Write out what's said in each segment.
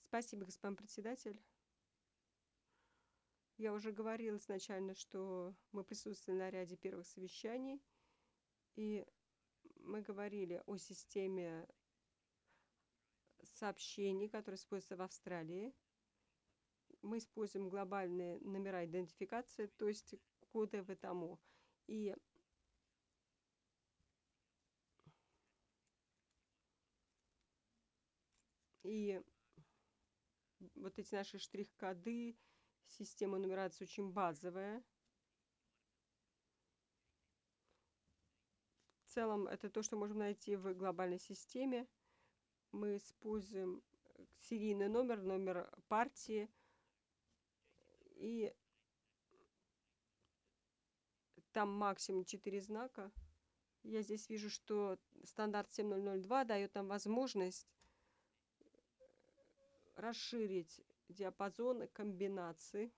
Спасибо, господин председатель. Я уже говорила изначально, что мы присутствовали на ряде первых совещаний, и мы говорили о системе сообщений, которые используются в Австралии. Мы используем глобальные номера идентификации, то есть коды ВТОМО. И и вот эти наши штрих-коды, система нумерации очень базовая. В целом, это то, что можем найти в глобальной системе. Мы используем серийный номер, номер партии, и там максимум 4 знака. Я здесь вижу, что стандарт 7002 дает нам возможность расширить диапазон комбинаций.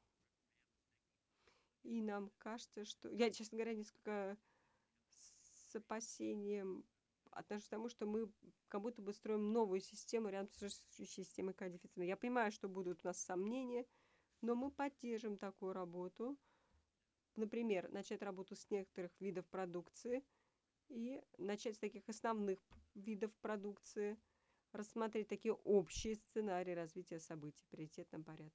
И нам кажется, что... Я, честно говоря, несколько с опасением отношусь к тому, что мы как будто бы строим новую систему рядом с существующей системой кодифицирования. Я понимаю, что будут у нас сомнения, но мы поддержим такую работу. Например, начать работу с некоторых видов продукции и начать с таких основных видов продукции, рассмотреть такие общие сценарии развития событий в приоритетном порядке.